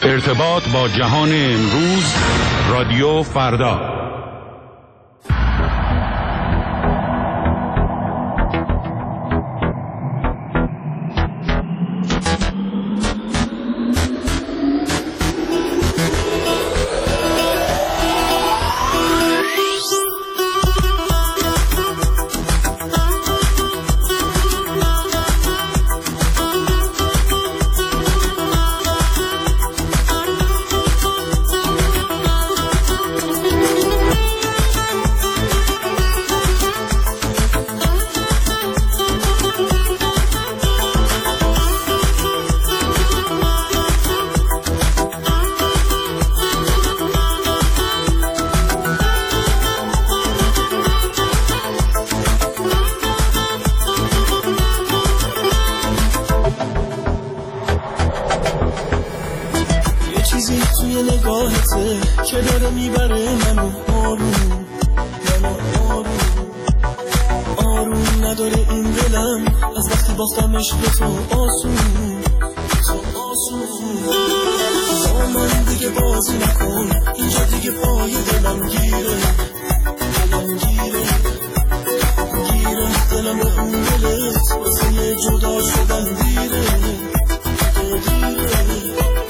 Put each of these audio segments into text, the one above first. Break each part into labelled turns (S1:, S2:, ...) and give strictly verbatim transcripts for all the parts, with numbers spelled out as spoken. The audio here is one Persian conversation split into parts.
S1: ارتباط با جهان امروز، رادیو فردا.
S2: که داره میبره منو آروم، منو آروم آروم نداره این دلم از وقتی باختمش به تو آسون، تو آسون. با من دیگه بازی نکن، اینجا دیگه پای دلم گیره، دلم گیره گیره دلم به اون دلت واسه یه جدا شدن دیره دیره.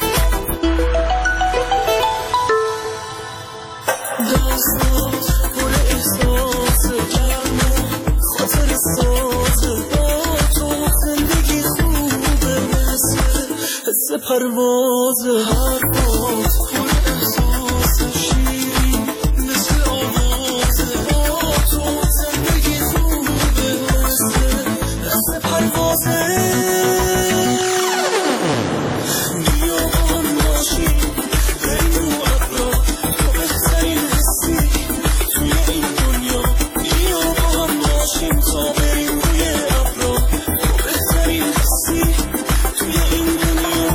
S2: پرواز حرفات پر احساس شیرین مثل آواز با تو زندگی خوبه مثل مثل پروازه. بیا با هم باشیم بریم رو ابرا تو بهترین حسی توی این دنیا. بیا با هم باشیم تا بریم روی ابرا تو بهترین حسی توی این دنیا.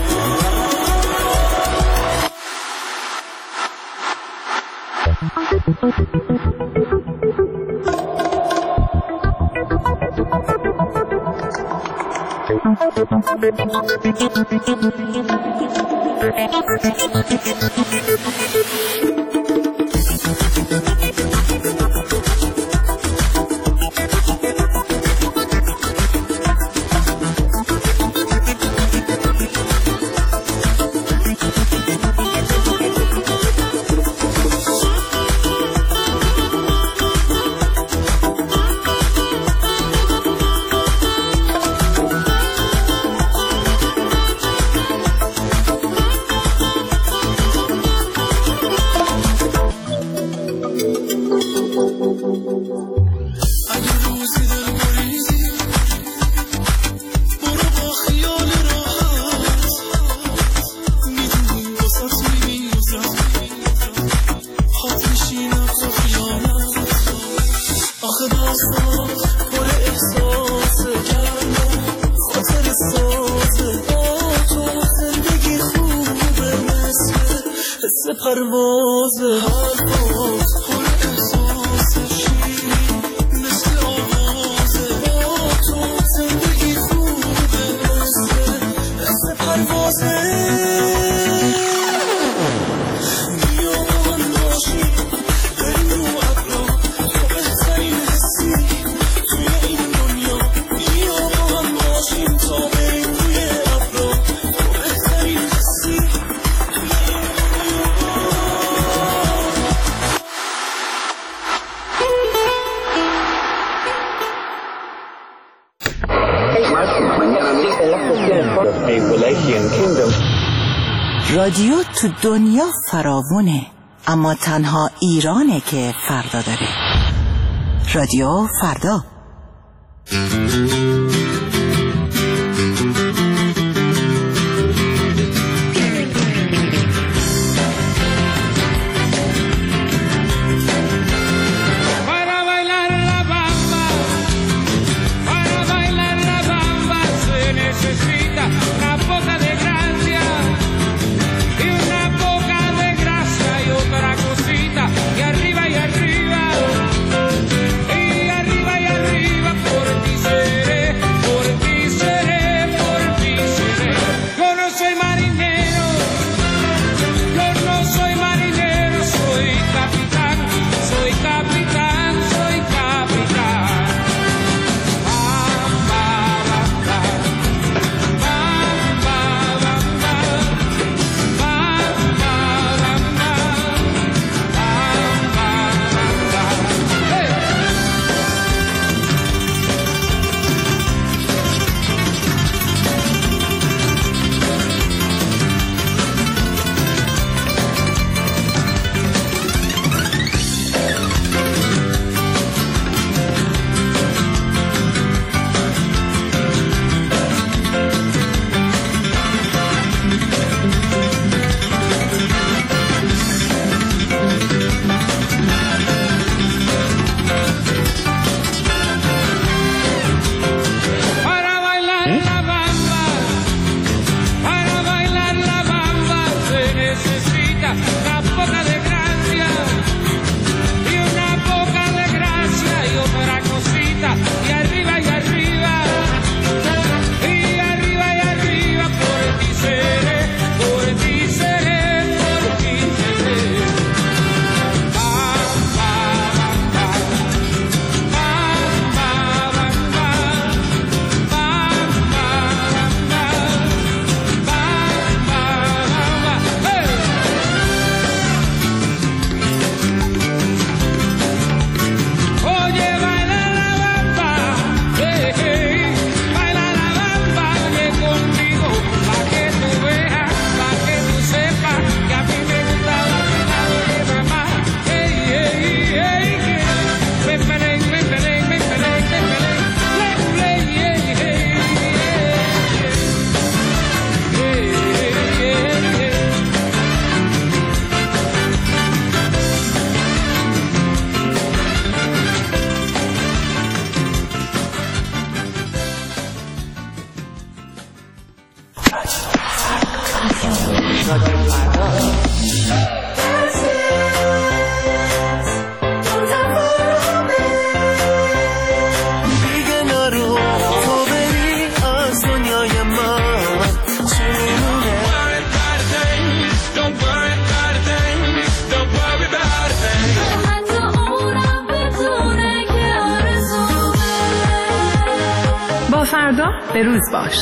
S2: پرواز حرفات پر احساس شیرین مثل آواز با تو زندگی خوبه مثل مثل پروازه. بیا با هم باشیم بریم رو ابرا تو بهترین حسی توی این دنیا. بیا با هم باشیم تا بریم روی ابرا تو بهترین حسی توی این
S3: رادیو تو دنیا فراوونه، اما تنها ایرانه که فردا داره. رادیو فردا.
S4: Arriba y arriba, por ti seré. رادیو فردا.
S2: دیگه نرو تو بری از دنیای من چونه.
S4: با فردا به روز باش.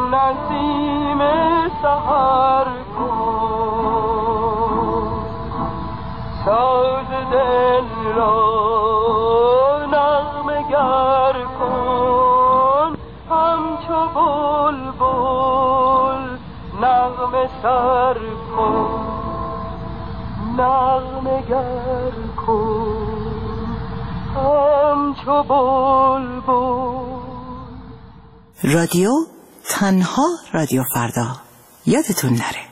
S2: نسیم سحر کن، ساز دل را نغمه گر کن، همچو بلبل نغمه سر کن، نغمه گر کن همچو بلبل.
S3: رادیو تنها رادیو فردا، یادتون نره.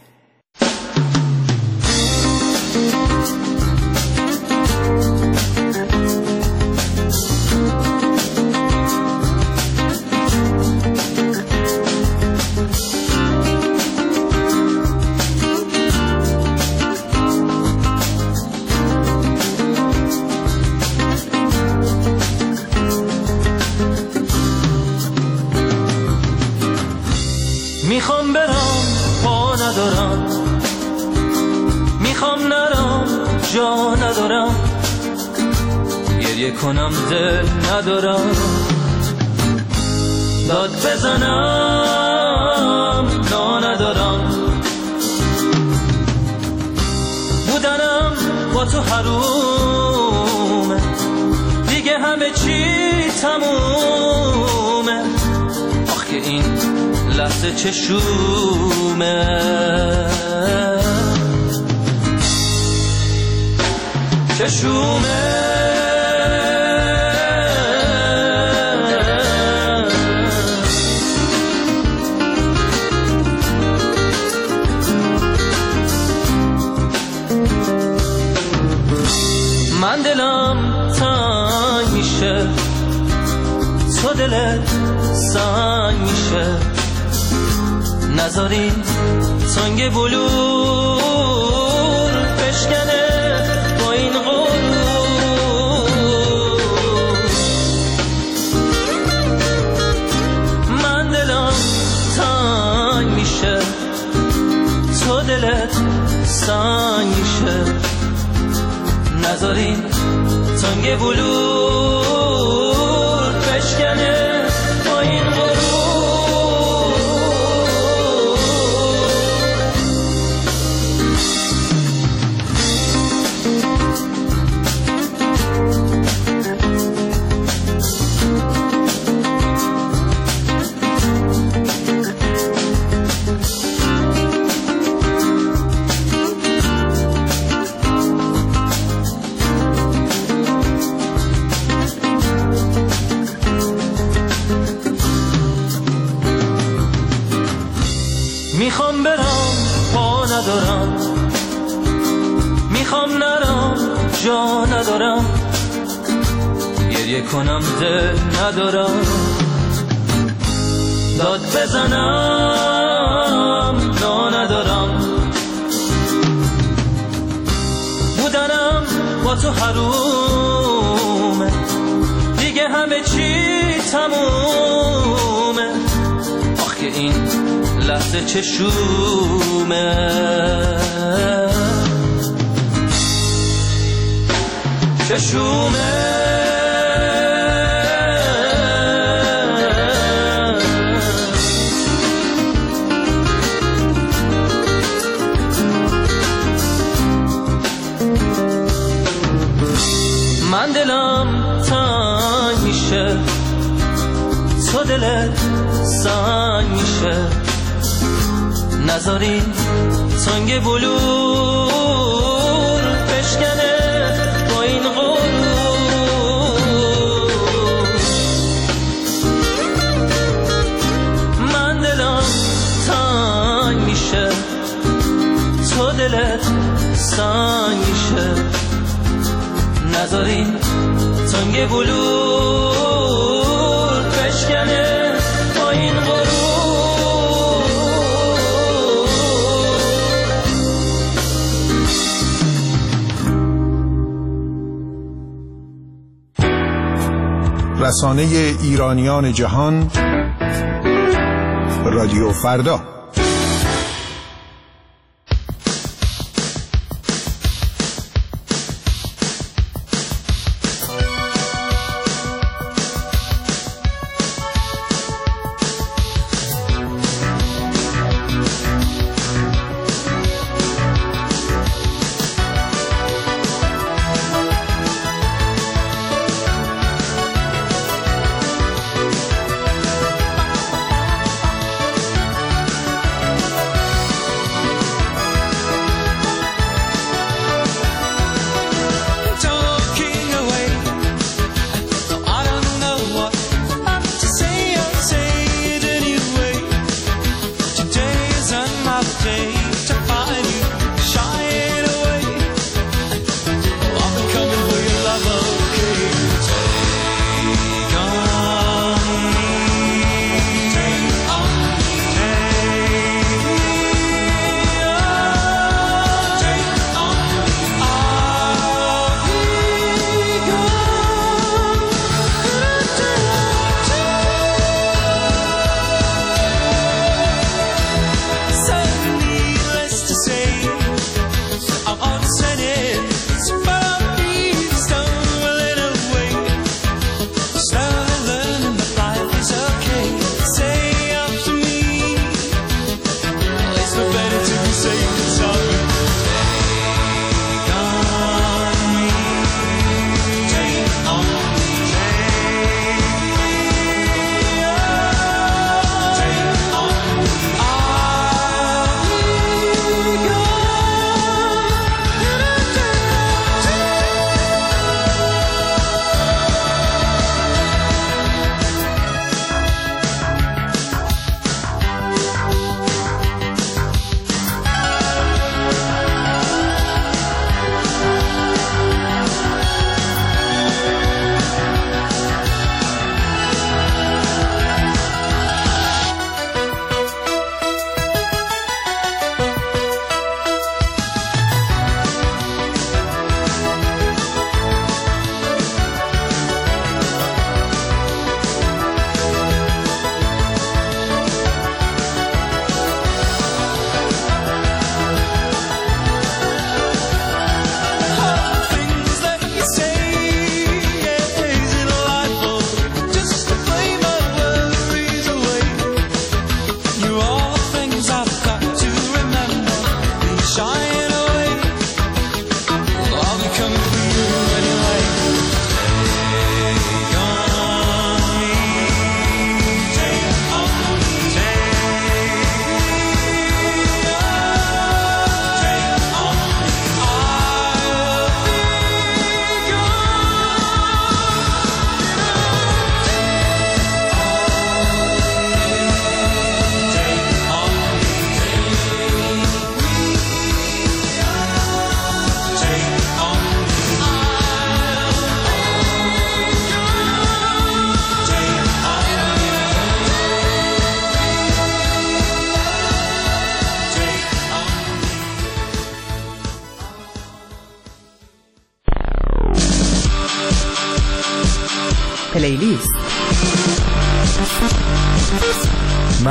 S2: میخوام برم پا ندارم، میخوام نرم جا ندارم، گریه کنم دل ندارم، داد بزنم نا ندارم، بودنم با تو حرومه، دیگه همه چی تمومه، آخ که این لحظه چشومه چشومه من دلم تنگ میشه، تو دلت سنگ میشه، نذاری سنگ بلور بشکنه با این غرور، من دلم تنگ میشه، تو دلت سنگ میشه، نذاری سنگ بلور بشکنه با این غرور. میخوام برم پا ندارم، میخوام نرم جا ندارم، گریه کنم دل ندارم، داد بزنم نا ندارم، بودنم با تو حرومه، دیگه همه چی تمومه، آخ که این لحظه چشومه چشومه من دلم تنگ میشه، تو دلت سنگ میشه، نذاری سنگ بلور بشکنه با این غرور، من دلم تنگ میشه، تو دلت سنگ میشه، نذاری سنگ بلور بشکنه با این غرور.
S5: رسانه ایرانیان جهان، رادیو فردا.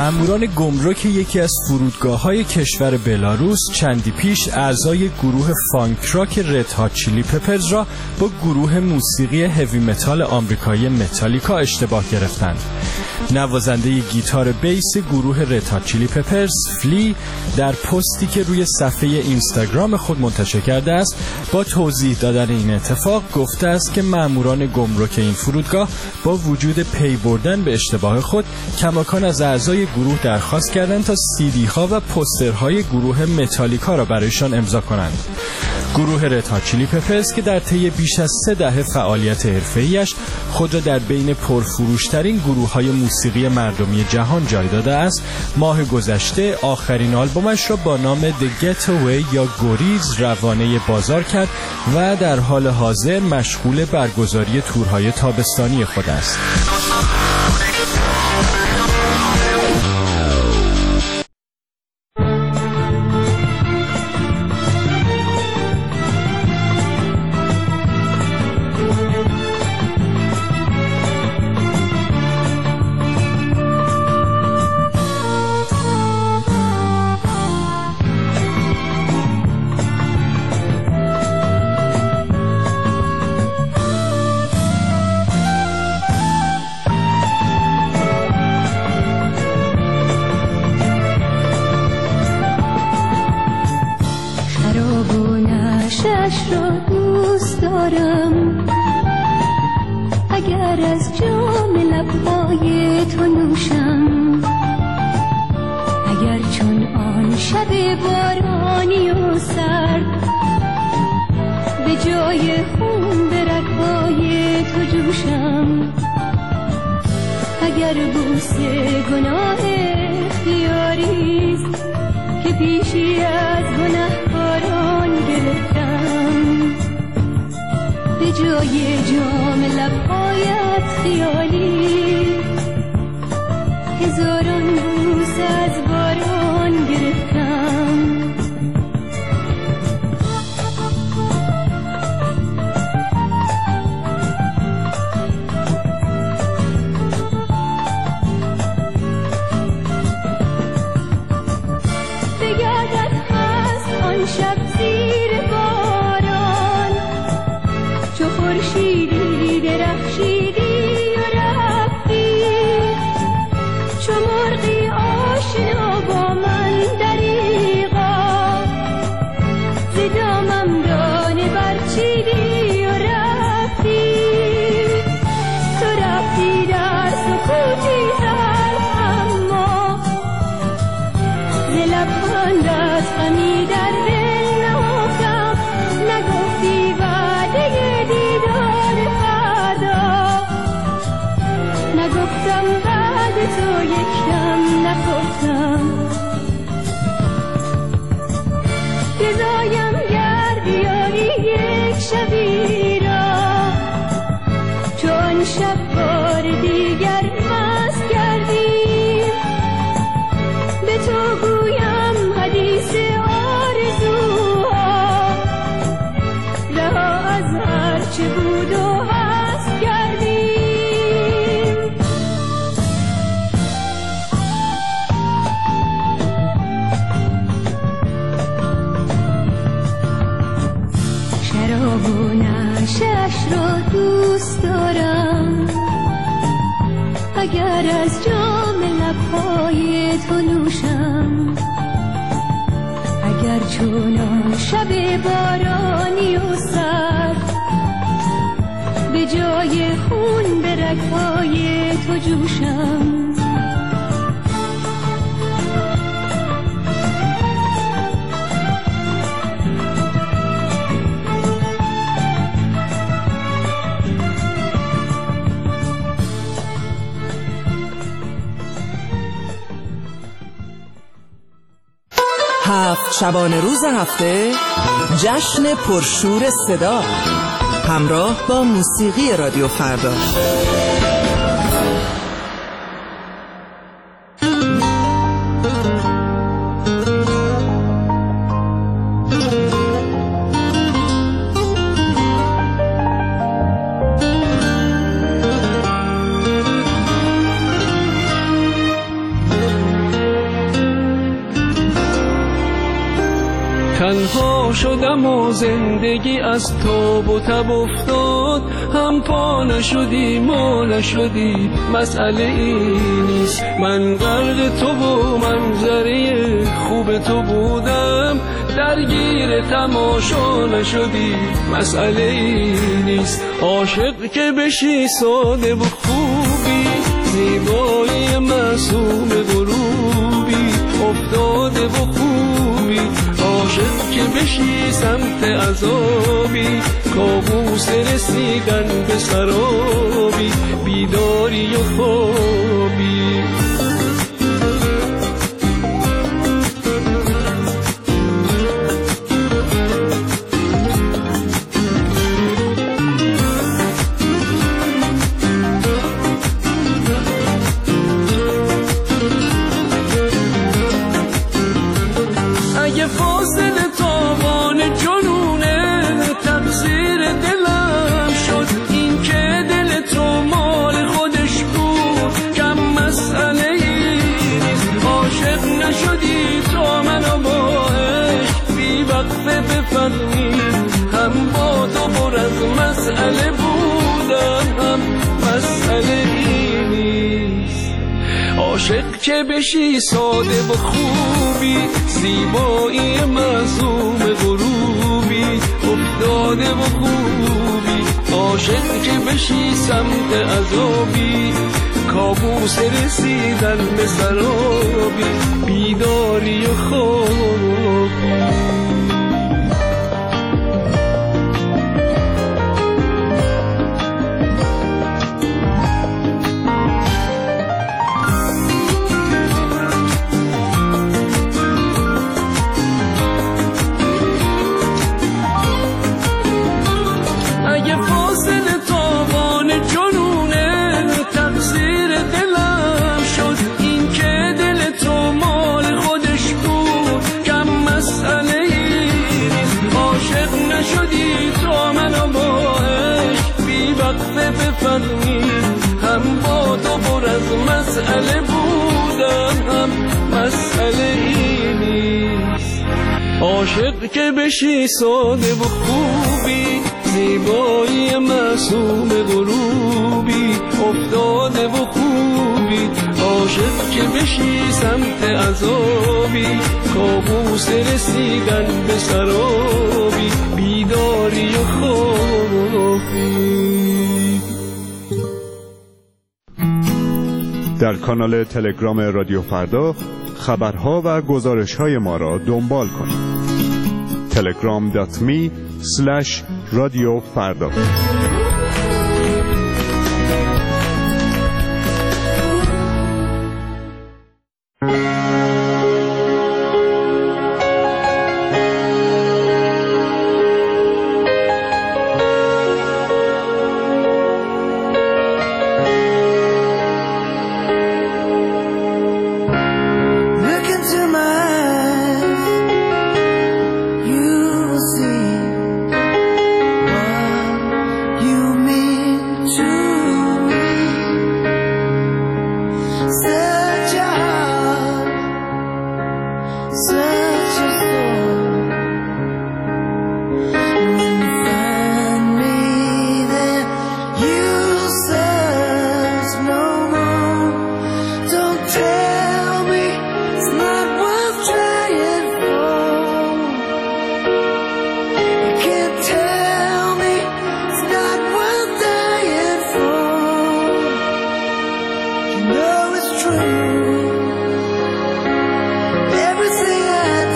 S6: ماموران گمرک یکی از فرودگاه‌های کشور بلاروس چندی پیش اعضای گروه فانک راک رد هات چیلی پپرز را با گروه موسیقی هوی متال آمریکایی متالیکا اشتباه گرفتند. نوازنده گیتار بیس گروه رد هات چیلی پپرز، فلی، در پستی که روی صفحه اینستاگرام خود منتشر کرده است با توضیح دادن این اتفاق گفته است که ماموران گمرک این فرودگاه با وجود پی بردن به اشتباه خود کماکان از اعضای گروه درخواست کردند تا سیدی ها و پوسترهای گروه متالیکا را برایشان امضا کنند. گروه رد هات چیلی پپرز که در طی بیش از سه دهه فعالیت حرفه‌ایش خود را در بین پرفروشترین گروه‌های موسیقی مردمی جهان جای داده است، ماه گذشته آخرین آلبومش را با نام The Getaway یا گریز روانه بازار کرد و در حال حاضر مشغول برگزاری تورهای تابستانی خود است.
S7: شش را دوست دارم، اگر از جام لبهای تو نوشم، اگر چون آن شب بارانی و سرد به جای خون به رگ‌های تو جوشم، اگر بوسه گناه اختیاریست که پیشی از گناهکاران گرفتم، به جای جام لبهایت خیالی هزاران بوس از باران گرفتم. شب زیر باران چو خورشیدی درخشیدی و رفتی، چو مرغی آشنا با من دریغا ز دامم دانه برچیدی و رفتی، تو رفتی در سکوتی تلخ اما ز لبخندت غمی در تو یکم نخفتم، گزایم گر بیاری یک شبی را، چون شب بار دیگر مست کردیم، به تو گویم حدیث آرزوها، رها از هر چه بود و هست کردیم. و نشش را دوست دارم، اگر از جام لبهای تو نوشم، اگر چون آن شب بارانی و سرد به جای خون به رگ‌های تو جوشم،
S3: هفت شبانه روز هفته جشن پرشور صدا همراه با موسیقی رادیو فردا.
S8: تنها شدم و زندگی از تاب و تب افتاد. هم پا نشدی ما نشدی مسئله ای نیست. من غرق تو و منظره خوب تو بودم، درگیر تماشا نشدی مسئله ای نیست. عاشق که بشی ساده و خوبی، زیبایی معصوم غروبی افتاده و خوبی. عاشق که بشی سمت عذابی، کابوس رسیدن به سرابی، بیداری و خوابی. هم با تو پر از مسئله بودم، هم مسئله ای نیست. عاشق که بشی ساده و خوبی، زیبایی معصوم غروبی افتاده و خوبی. عاشق که بشی سمت عذابی، کابوس رسیدن به سرابی، بیداری و خوابی. هم با تو پر از مسئله بودم، هم مسئله ای نیست. عاشق که بشی ساده و خوبی، زیبایی معصوم غروبی افتاده و خوبی. عاشق که بشی سمت عذابی، کابوس رسیدن به سرابی، بیداری و خوابی.
S1: در کانال تلگرام رادیو فردا خبرها و گزارش‌های ما را دنبال کنید. تلگرام دات می اسلش رادیو فردا.
S2: Everything I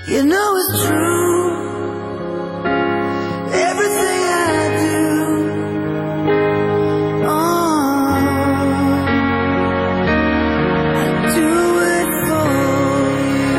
S2: You know it's true. Everything I do, oh, I do it for you.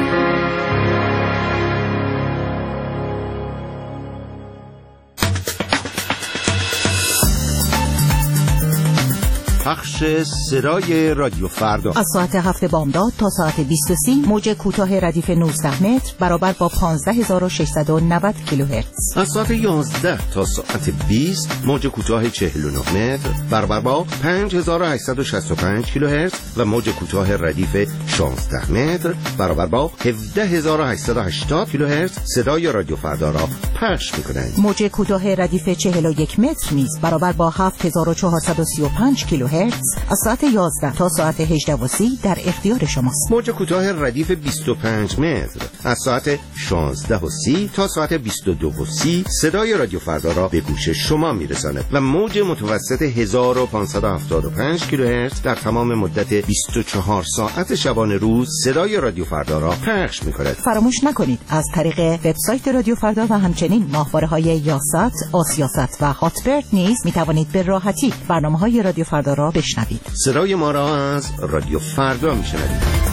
S9: پخش صدای رادیو فردا
S3: از ساعت هفت بامداد تا ساعت بیست و سه موج کوتاه ردیف نوزده متر برابر با پانزده هزار و ششصد و نود کیلوهرتز.
S9: از ساعت یازده تا ساعت بیست موج کوتاه چهل و نه متر برابر با پنج هزار و هشتصد و شصت و پنج کیلوهرتز و موج کوتاه ردیف شانزده متر برابر با هفده هزار و هشتصد و هشتاد کیلوهرتز صدای رادیو فردا را پخش می‌کنند.
S3: موج کوتاه ردیف چهل و یک متر نیز برابر با هفت هزار و چهارصد و سی و پنج کیلوهرتز از ساعت یازده تا ساعت هجده و سی در اختیار شماست.
S9: موج کوتاه ردیف بیست و پنج متر از ساعت شانزده و سی تا ساعت بیست و دو و سی صدای رادیو فردا را به گوش شما میرساند و موج متوسط هزار و پانصد و هفتاد و پنج کیلوهرتز در تمام مدت بیست و چهار ساعت شبانه روز صدای رادیو فردا را پخش می‌کند.
S3: فراموش نکنید از طریق وبسایت رادیو فردا و همچنین ماهواره‌های یاست، آسیاست و هاتبرد نیز می‌توانید به راحتی برنامه‌های رادیو فردا را بشنوید.
S9: صدای ما را از رادیو فردا میشنوید.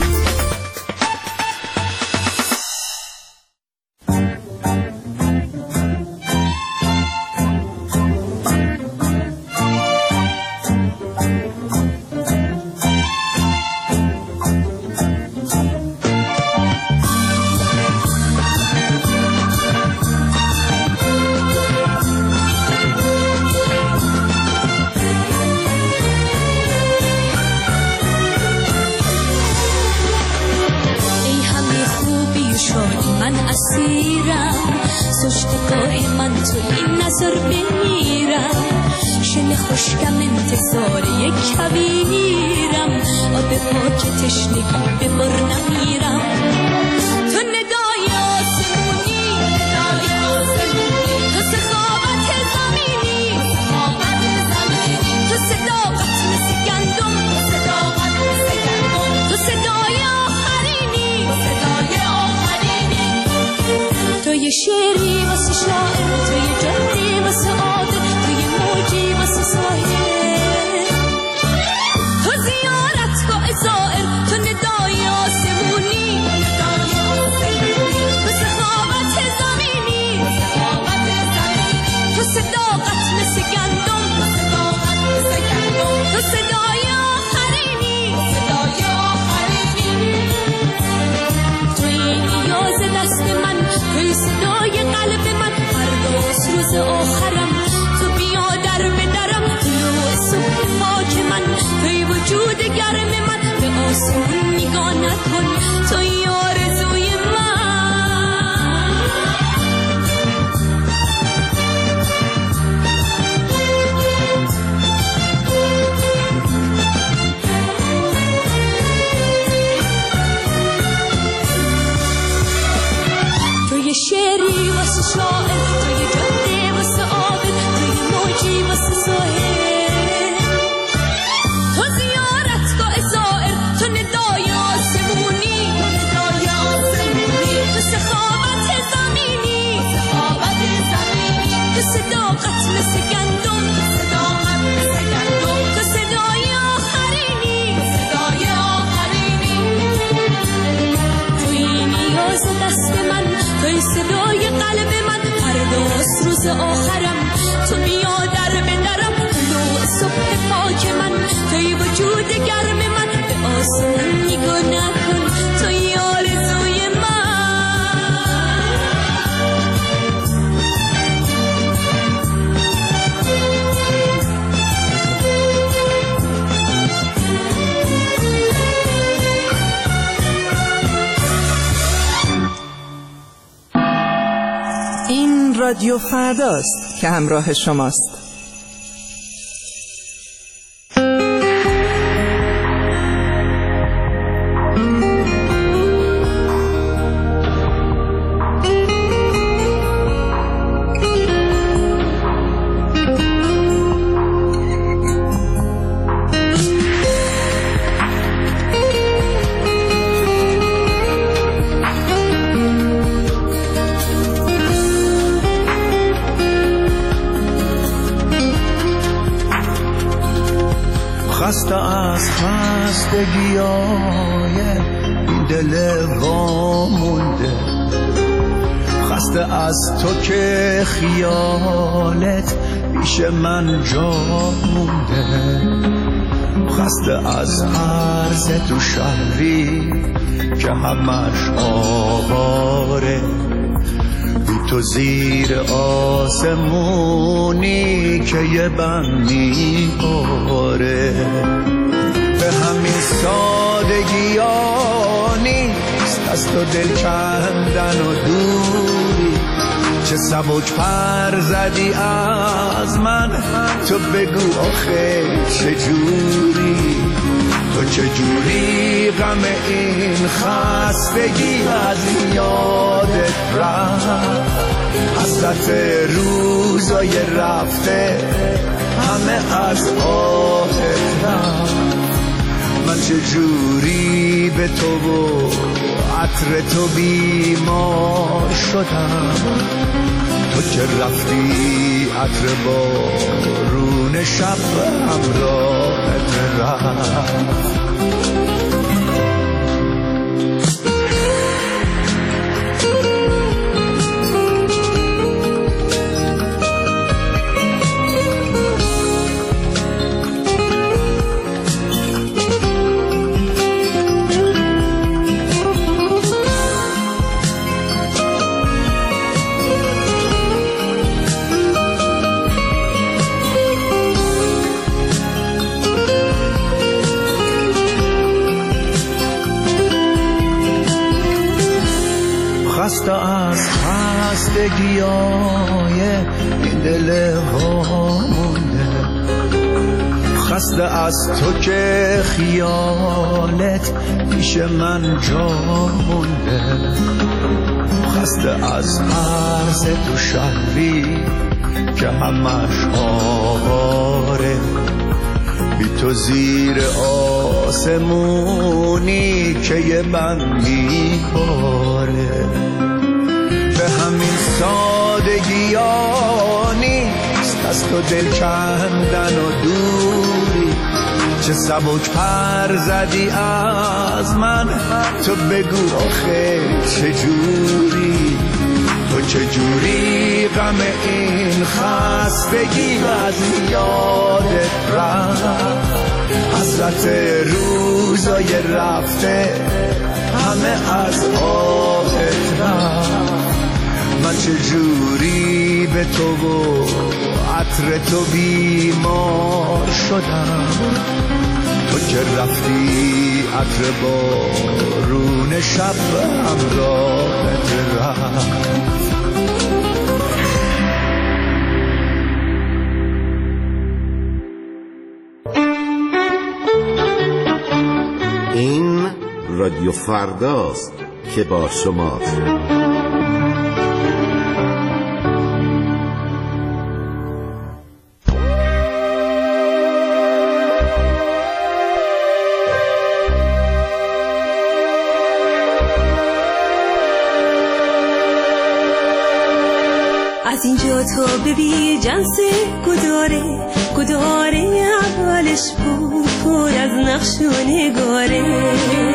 S10: رادیو فرداست که همراه شماست.
S11: از خستگیای این دل وامونده، خسته از تو که خیالت پیش من جا مونده، خسته از عرض تو شهری که همش آواره، بی تو زیر آسمونی که یه بندی باره. به همین سادگی ها نیست از تو دل کندن و دوری، چه سبک پر زدی از من، تو بگو آخه چجوری، تو چجوری غم این خستگی از یادت رفت، حسرت روزای رفته همه از آهت رفت. من چجوری به تو و عطر تو بیمار شدم، تو که رفتی عطر بارون شب همراهت رفت. خسته از خستگیای این دل وامونده، خسته از تو که خیالت پیش من جا مونده، خسته از عرض تو شهری که همش آواره، بی تو زیر آسمونی که یه بندی باره. به همین سادگی ها نیست از تو دل کندن و دوری، چه سبک پر زدی از من، تو بگو آخه چجوری، تو چجوری غم این خستگی از یادت رفت، حسرت روزای رفته همه از آهت رفت. من چجوری به تو و عطر تو بیمار شدم، تو که رفتی عطر بارون شب همراهت رفت.
S9: این رادیو فرداست که با شماست.
S7: از اینجا تا ببی جنس گداره گداره اولش بود پر از نقش و نگاره،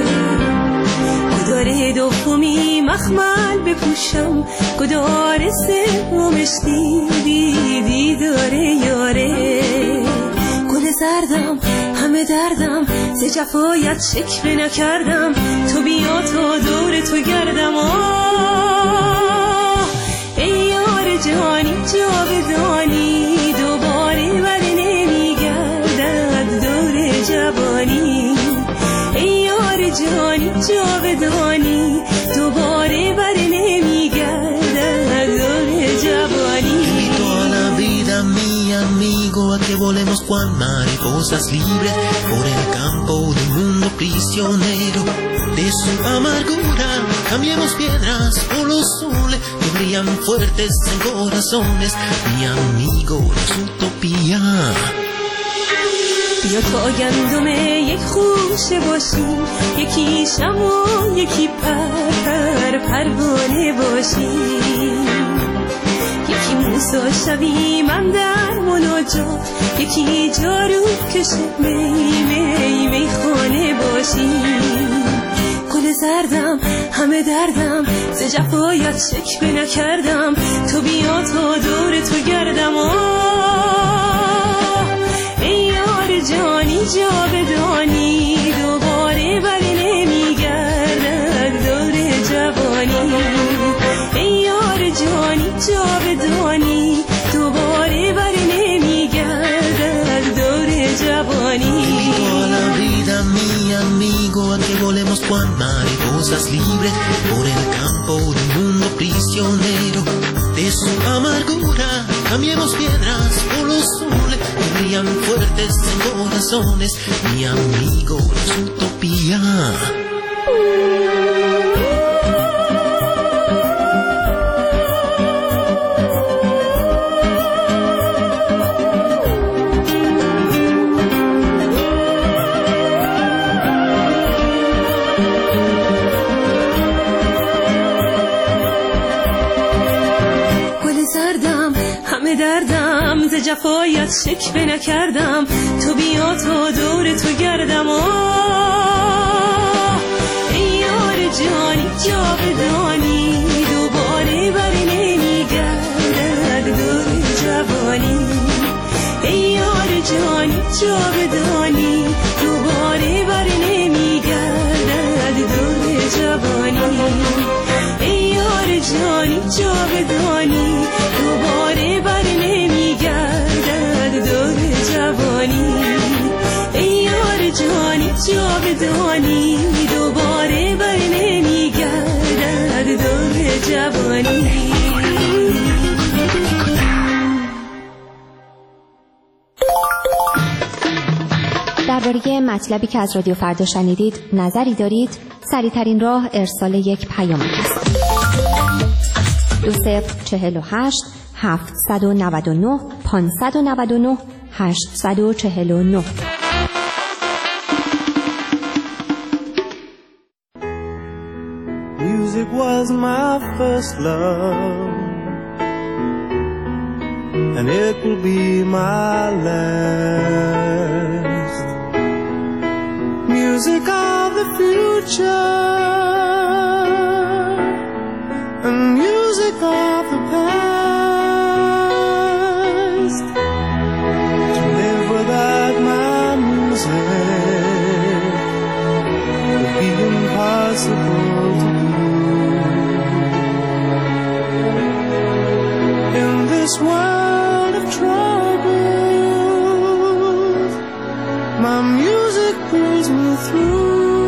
S7: گداره دومی مخمل بپوشم، گداره سومش دیدی دیداره یاره. گل زردم همه دردم ز جفایت شکوه نکردم، تو بیا تا دور تو گردم. آه ای یار جهانی جاودانی، دوباره بر نمیگردد دور جوانی. ای یار جهانی جاودانی، دوباره بر نمیگردد دور جوانی.
S12: Toda la vida mi amigo a que volemos cual mariposas libres por el campo del mundo prisionero de su amargura. Cambiemos piedras por los soles que brillan fuertes en corazones. Mi amigo es utopía.
S7: بیا تا گندم یک خوشه باشیم، یکی شم و یکی پر پر پروانه باشیم، یکی روز و شبی من در مناجات یکی جارو کشه می می می خانه باشی. گل زردم همه دردم ز جفایت شکوه نکردم، تو بیا تا دور تو گردم. آه ای یار جانی جاودانی دوباره بری نمیگردد دور جوانی. ای یار جانی جاودانی دوباره بری نمیگردد دور جوانی.
S12: La vida mía, amigo, a que volemos cual mariposas libres por el campo del mundo prisionero de su amargura. Cambiemos piedras por los soles que brillan fuertes en corazones. Mi amigo, es utopía.
S7: دردم ز جفایت شکوه نکردم، تو بیا تا دور تو گردم. آه ای یار جانی جاودانی دوباره بری نمیگردد دور جوانی. ای یار جانی جاودانی دوباره بری نمیگردد دور جوانی. ای یار جانی جاودانی دوباره بری نمیگردد دور جوانی. ای یار جانی جاودانی دوباره بری نمیگردد دور جوانی.
S13: درباره مطلبی که از رادیو فردا شنیدید نظری دارید؟ سریع‌ترین راه ارسال یک پیام است. دو صفر چهل و هشت هفتصد و نود و نه پانصد و نود و نه هشتصد و چهل و نه.
S2: Music was my first love, and it will be my last. Music of the future, and music of the past. To live without my music would be impossible to do. In this world of troubles, my music pulls me through.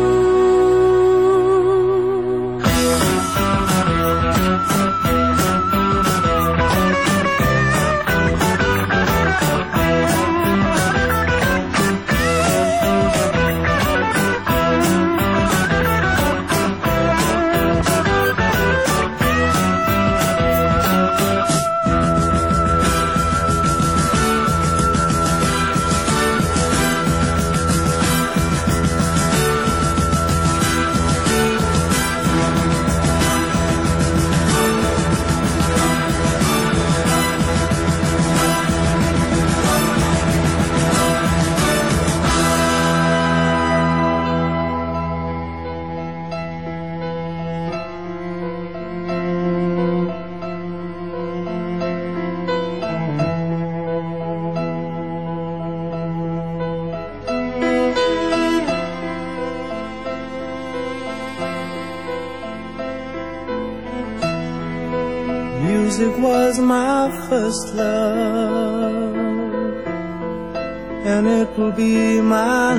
S2: Music was my first love, and it will be my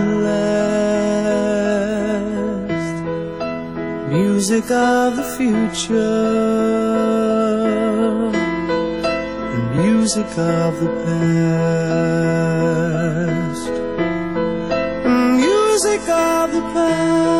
S2: last. Music of the future, and music of the past, and music of the past.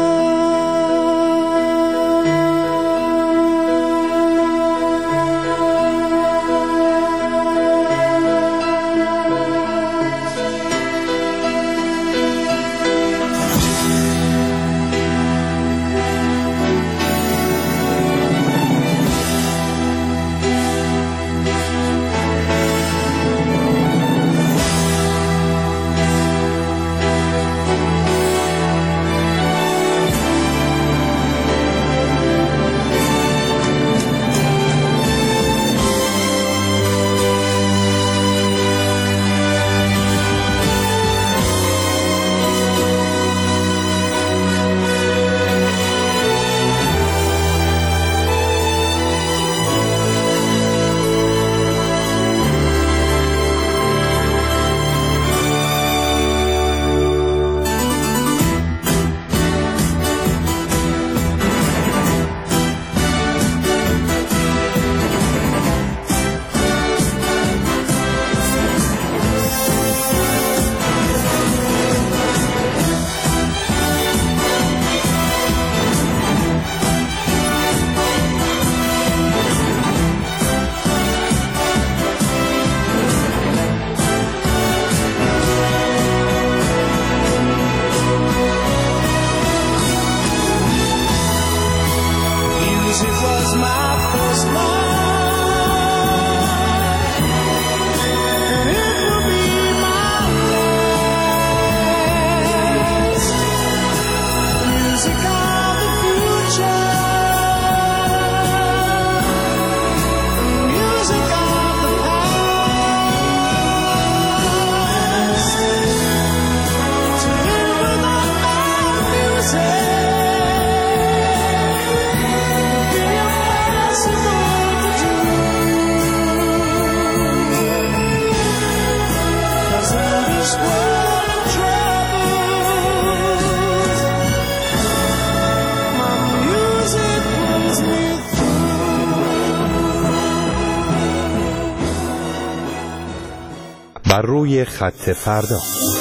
S14: بر روی خط فردا.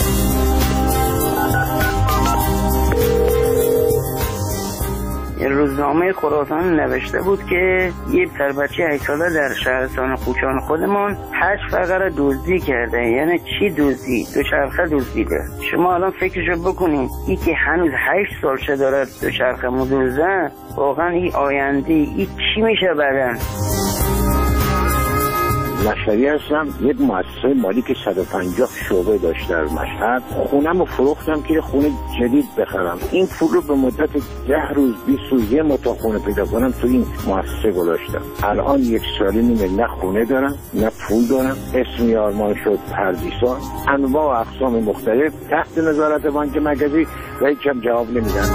S15: روزنامه خراسان نوشته بود که یه پسر بچه هشت ساله در شهرستان کوچان خودمان هشت فقره دزدی کرده. یعنی چی دزدی؟ دوچرخه دزدیده. شما الان فکرشو بکنید، این که هنوز هشت سال شه داره دوچرخه مدوزه، واقعا این آینده این چی میشه بعدن؟
S16: مشهدی هستم، یک مؤسسه مالی که صد و پنجاه شعبه داشت در مشهد. خونم رو فروختم که خونه جدید بخرم. این پول رو به مدت ده روز بیست روز یه متا خونه پیدا کنم تو این مؤسسه گذاشتم. الان یک سالی نیمه نه خونه دارم نه پول دارم. اسمی آرمان شد پردیسان، انواع و اقسام مختلف تحت نظارت بانک مرکزی و هیچم جواب نمیدن.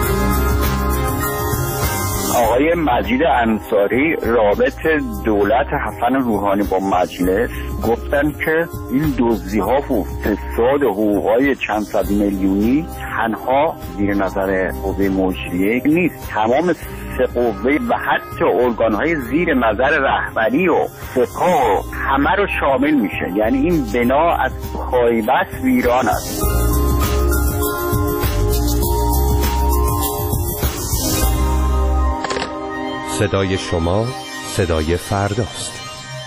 S17: آقای مجید انصاری رابط دولت حسن روحانی با مجلس گفتن که این دزدی ها و فساد حقوقای چند صد میلیونی تنها زیر نظر قوه مجریه نیست، تمام سه قوه و حتی ارگان های زیر نظر رهبری و سپاه همه رو شامل میشه. یعنی این بنا از پایبست ویران است.
S14: صدای شما صدای فرداست.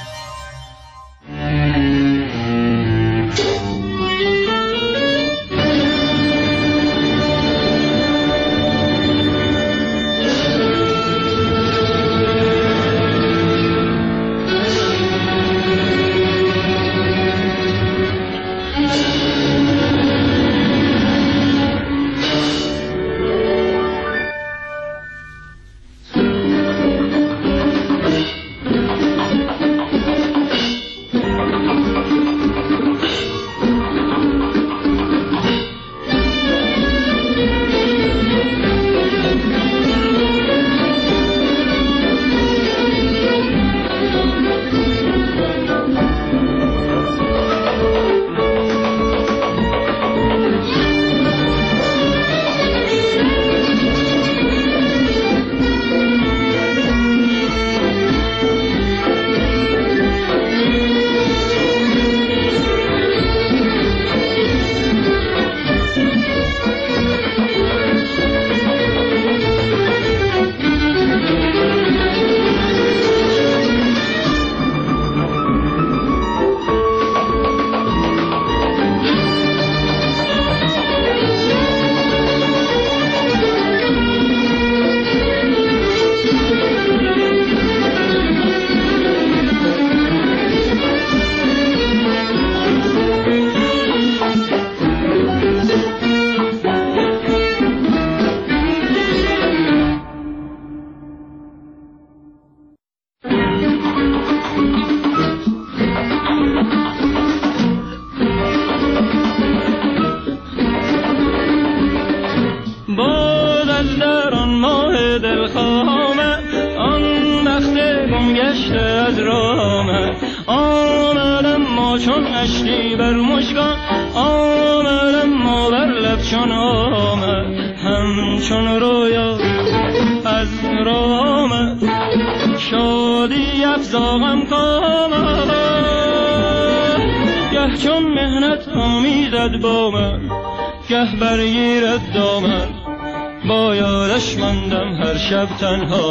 S8: تنها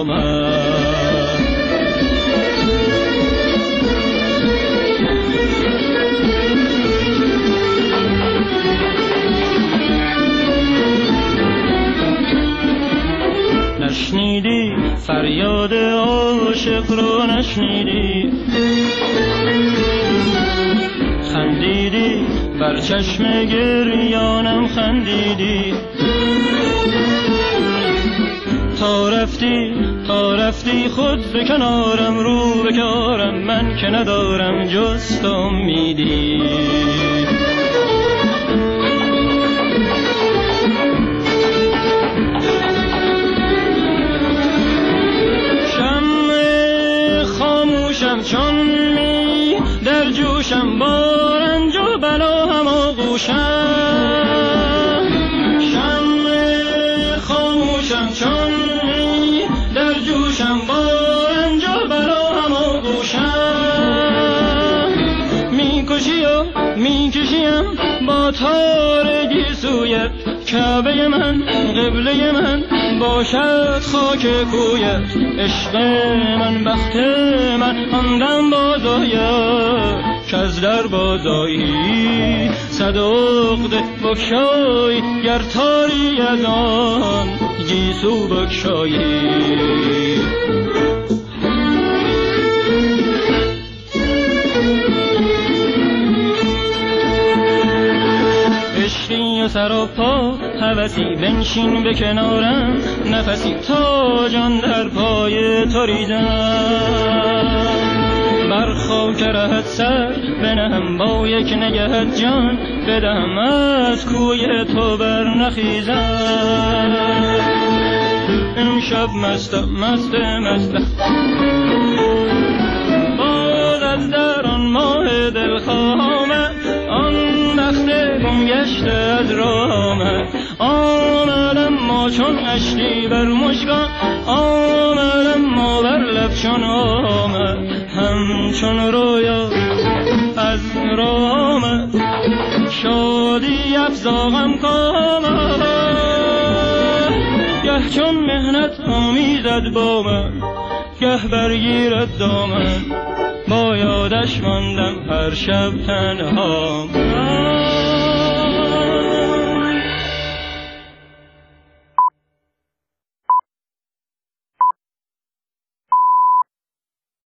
S8: من نشنیدی فریاد عاشق رو، نشنیدی خندیدی بر چشم گریانم، خندیدی تا رفتی تا رفتی خود به کنارم، رو به کارم من که ندارم جز تو امیدی. شمع خاموشم چون می در جوشم، با رنج و بلا هم آغوشم. شمع خاموشم چون در جوشم، با رنج و بلا هم آغوشم. میکشی و میکشی با تارگی سویت، کعبه من قبله من باشد خاک کویت. عشق من بخت من آن دم بازاید که از در بازایی صد عقده بگشایی، گر تاری از آن گیسو بگشایی. عشقی و سراپا هوسی بنشین به کنارم، نفسی تا جان در پای تو ریزم. بر خاک رهت سر بنهم با یک نگهت جان، بدهم از کوی تو بر نخیزم. امشب مستم مست مستم باز از در آن ماه دلخواه، آن بخت گم گشته از راه آمد. آمدم ما چون اشکی بر مشکان، آمدم ما بر لب چون آمد. همچون رویا از راه آمد، شادی افزاغم کامد. گه چون مهنت آمیزد با من، گه برگیرد دامن. با یادش ماندم هر شب تنها.